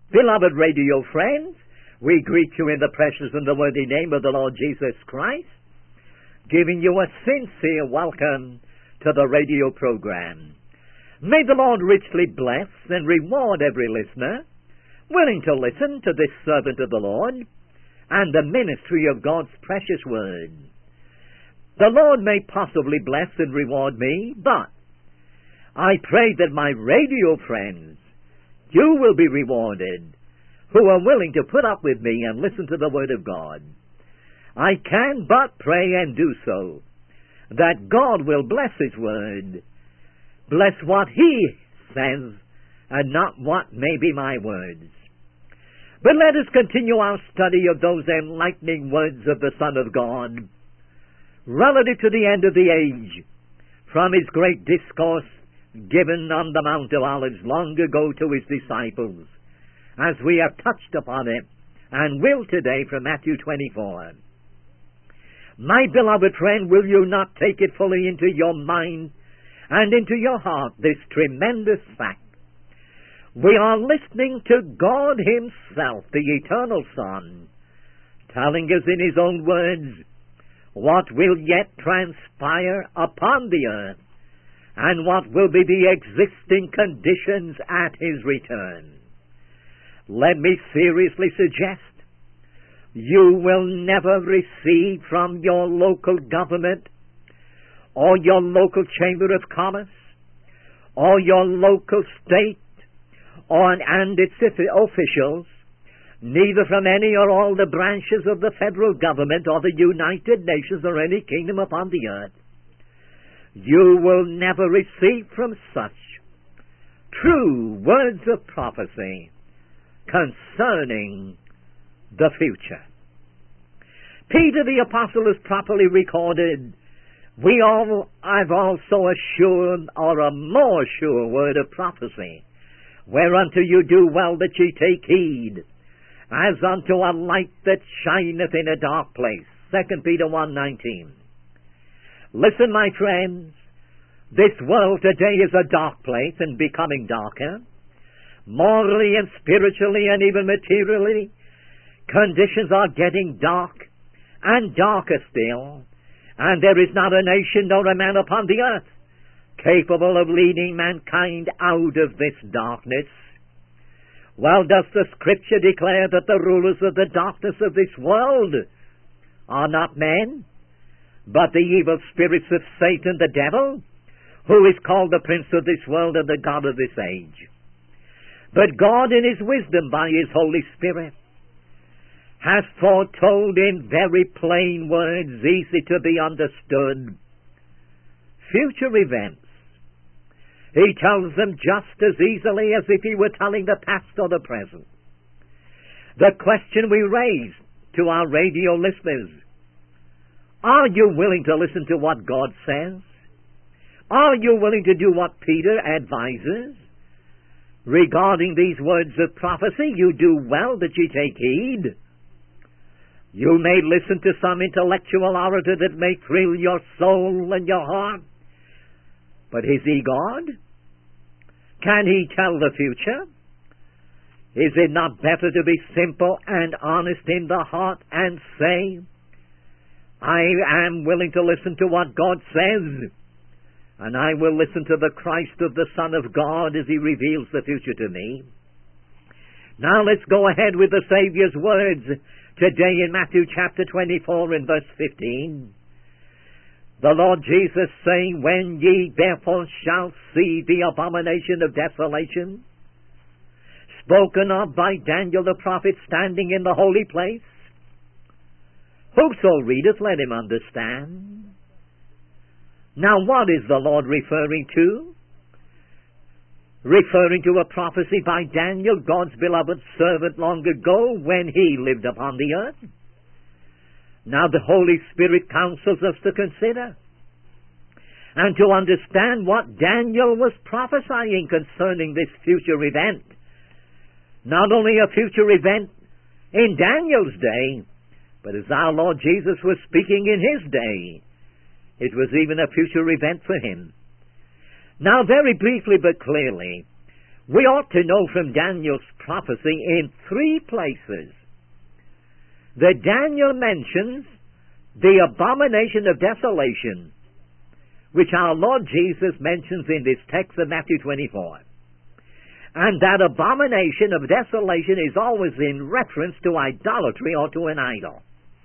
Beloved radio friends, we greet you in the precious and the worthy name of the Lord Jesus Christ, giving you a sincere welcome to the radio program. May the Lord richly bless and reward every listener willing to listen to this servant of the Lord and the ministry of God's precious word. The Lord may possibly bless and reward me, but I pray that my radio friends, you will be rewarded, who are willing to put up with me and listen to the Word of God. I can but pray and do so, that God will bless His Word, bless what He says, and not what may be my words. But let us continue our study of those enlightening words of the Son of God, relative to the end of the age, from His great discourse given on the Mount of Olives long ago to His disciples, as we have touched upon it, and will today from Matthew 24. My beloved friend, will you not take it fully into your mind and into your heart, this tremendous fact? We are listening to God Himself, the Eternal Son, telling us in His own words what will yet transpire upon the earth, and what will be the existing conditions at His return. Let me seriously suggest, you will never receive from your local government, or your local chamber of commerce, or your local state, and its officials, neither from any or all the branches of the federal government or the United Nations or any kingdom upon the earth, you will never receive from such true words of prophecy concerning the future. Peter the Apostle is properly recorded. We all have also a sure or a more sure word of prophecy, whereunto you do well that ye take heed, as unto a light that shineth in a dark place. 2 Peter 1:19. Listen, my friends, this world today is a dark place and becoming darker. Morally and spiritually and even materially, conditions are getting dark and darker still, and there is not a nation nor a man upon the earth capable of leading mankind out of this darkness. Well, does the Scripture declare that the rulers of the darkness of this world are not men, but the evil spirits of Satan the devil, who is called the prince of this world and the god of this age? But God in His wisdom by His Holy Spirit has foretold in very plain words, easy to be understood, future events. He tells them just as easily as if He were telling the past or the present. The question we raise to our radio listeners: are you willing to listen to what God says? Are you willing to do what Peter advises? Regarding these words of prophecy, you do well that ye take heed. You may listen to some intellectual orator that may thrill your soul and your heart, but is he God? Can he tell the future? Is it not better to be simple and honest in the heart and say, I am willing to listen to what God says, and I will listen to the Christ of the Son of God as He reveals the future to me? Now let's go ahead with the Savior's words today in Matthew chapter 24 and verse 15. The Lord Jesus saying, when ye therefore shall see the abomination of desolation, spoken of by Daniel the prophet standing in the holy place, whoso readeth, let him understand. Now what is the Lord referring to? Referring to a prophecy by Daniel, God's beloved servant long ago when he lived upon the earth. Now the Holy Spirit counsels us to consider and to understand what Daniel was prophesying concerning this future event. Not only a future event in Daniel's day, but as our Lord Jesus was speaking in His day, it was even a future event for Him. Now, very briefly but clearly, We ought to know from Daniel's prophecy in 3 places that Daniel mentions the abomination of desolation, which our Lord Jesus mentions in this text of Matthew 24. And that abomination of desolation is always in reference to idolatry or to an idol.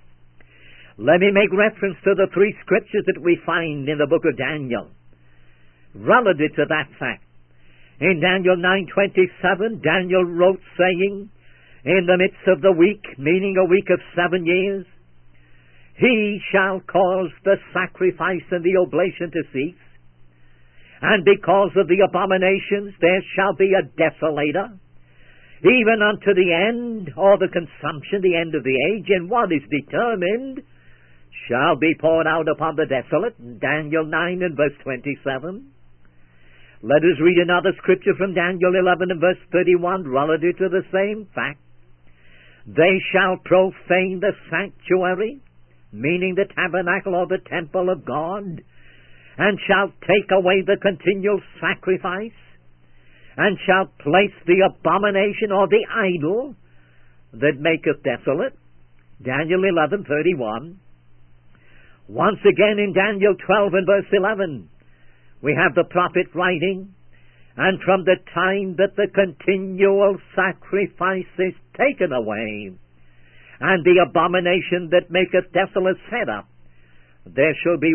Let me make reference to the 3 scriptures that we find in the book of Daniel relative to that fact. In Daniel 9:27, Daniel wrote saying, in the midst of the week, meaning a week of 7 years, he shall cause the sacrifice and the oblation to cease, and because of the abominations there shall be a desolator, even unto the end, or the consumption, the end of the age, and what is determined shall be poured out upon the desolate. Daniel 9 and verse 27. Let us read another scripture from Daniel 11 and verse 31 relative to the same fact. They shall profane the sanctuary, meaning the tabernacle or the temple of God, and shall take away the continual sacrifice, and shall place the abomination or the idol that maketh desolate. Daniel 11:31. Once again in Daniel 12 and verse 11, we have the prophet writing, and from the time that the continual sacrifice is taken away, and the abomination that maketh desolate set up, there shall be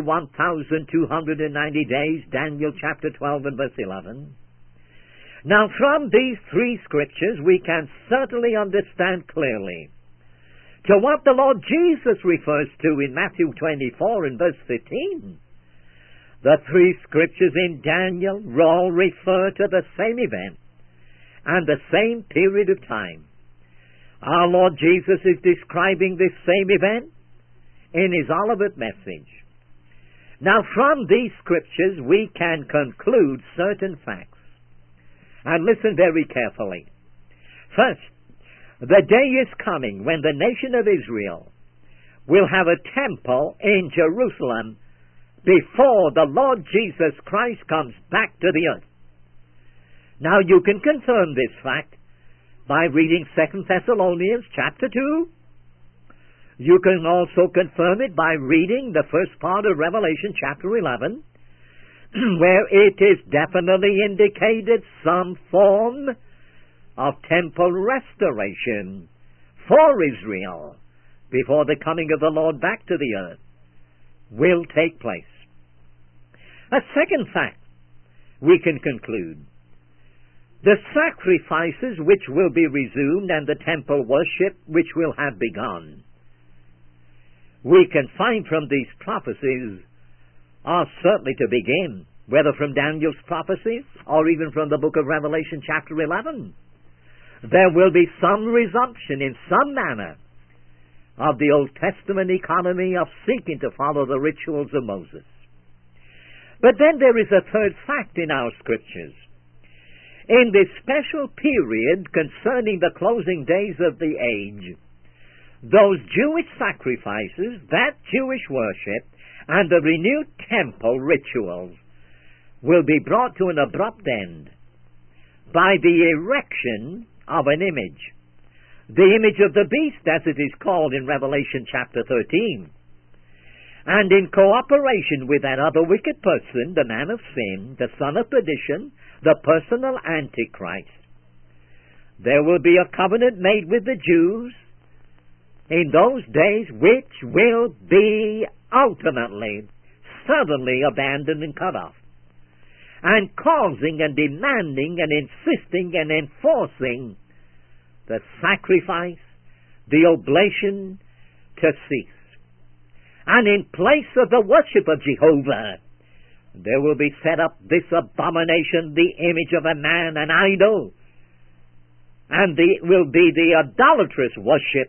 1,290 days. Daniel chapter 12 and verse 11. Now from these 3 scriptures we can certainly understand clearly to what the Lord Jesus refers to in Matthew 24 and verse 15. The 3 scriptures in Daniel all refer to the same event and the same period of time. Our Lord Jesus is describing this same event in his Olivet message. Now from these scriptures we can conclude certain facts. And listen very carefully. First, the day is coming when the nation of Israel will have a temple in Jerusalem before the Lord Jesus Christ comes back to the earth. Now you can confirm this fact by reading 2 Thessalonians chapter 2. You can also confirm it by reading the first part of Revelation chapter 11, where it is definitely indicated some form of temple restoration for Israel before the coming of the Lord back to the earth will take place. A second fact we can conclude. The sacrifices which will be resumed and the temple worship which will have begun, we can find from these prophecies are certainly to begin, whether from Daniel's prophecies or even from the book of Revelation chapter 11. There will be some resumption in some manner of the Old Testament economy of seeking to follow the rituals of Moses. But then there is a third fact in our scriptures. In this special period concerning the closing days of the age, those Jewish sacrifices, that Jewish worship, and the renewed temple rituals will be brought to an abrupt end by the erection of an image. The image of the beast, as it is called in Revelation chapter 13. And in cooperation with that other wicked person, the man of sin, the son of perdition, the personal Antichrist, there will be a covenant made with the Jews in those days which will be ultimately, suddenly abandoned and cut off, and causing and demanding and insisting and enforcing the sacrifice, the oblation to cease. And in place of the worship of Jehovah, there will be set up this abomination, the image of a man, an idol, and will be the idolatrous worship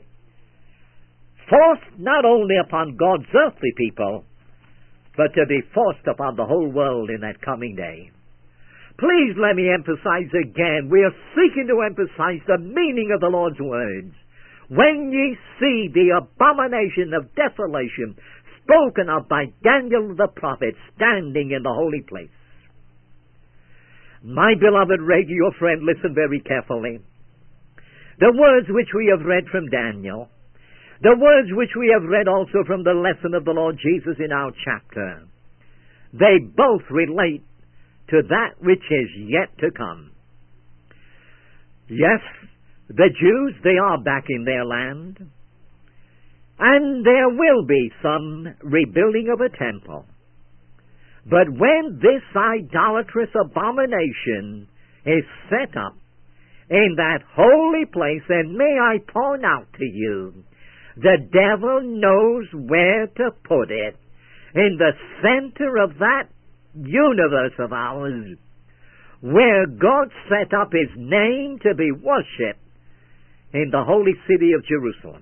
forced not only upon God's earthly people, but to be forced upon the whole world in that coming day. Please let me emphasize again, we are seeking to emphasize the meaning of the Lord's words. When ye see the abomination of desolation spoken of by Daniel the prophet standing in the holy place. My beloved radio friend, listen very carefully. The words which we have read from Daniel, the words which we have read also from the lesson of the Lord Jesus in our chapter, they both relate to that which is yet to come. Yes, the Jews, they are back in their land, and there will be some rebuilding of a temple. But when this idolatrous abomination is set up in that holy place, and may I point out to you, the devil knows where to put it, in the center of that universe of ours, where God set up His name to be worshipped in the holy city of Jerusalem.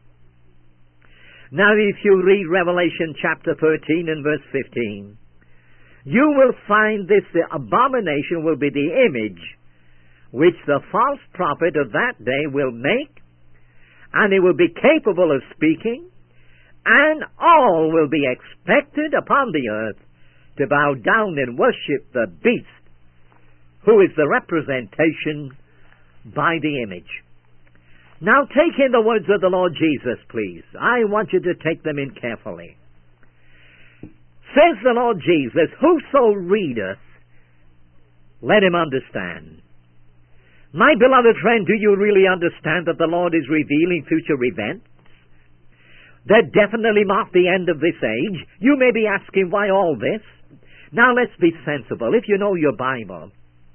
Now, if you read Revelation chapter 13 and verse 15, you will find this abomination will be the image which the false prophet of that day will make, and it will be capable of speaking, and all will be expected upon the earth to bow down and worship the beast, who is the representation by the image. Now take in the words of the Lord Jesus, please. I want you to take them in carefully. Says the Lord Jesus, whoso readeth, let him understand. My beloved friend, do you really understand that the Lord is revealing future events that definitely mark the end of this age? You may be asking, why all this? Now let's be sensible. If you know your Bible,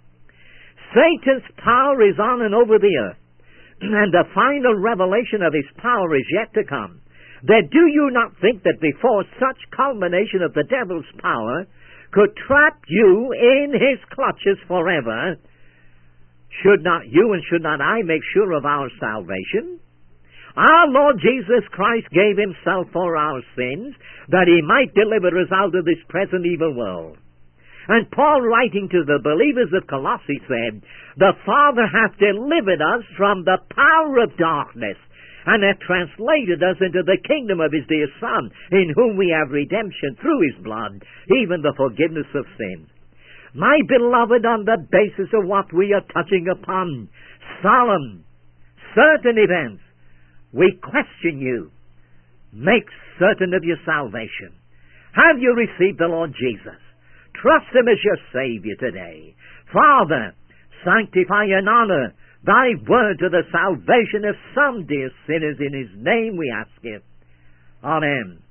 Satan's power is on and over the earth, and the final revelation of his power is yet to come. Then do you not think that before such culmination of the devil's power could trap you in his clutches forever, should not you and should not I make sure of our salvation? Our Lord Jesus Christ gave Himself for our sins, that He might deliver us out of this present evil world. And Paul, writing to the believers of Colossae, said, the Father hath delivered us from the power of darkness, and hath translated us into the kingdom of His dear Son, in whom we have redemption through His blood, even the forgiveness of sins. My beloved, on the basis of what we are touching upon, solemn, certain events, we question you. Make certain of your salvation. Have you received the Lord Jesus? Trust Him as your Savior today. Father, sanctify and honor Thy word to the salvation of some dear sinners. In His name we ask it. Amen.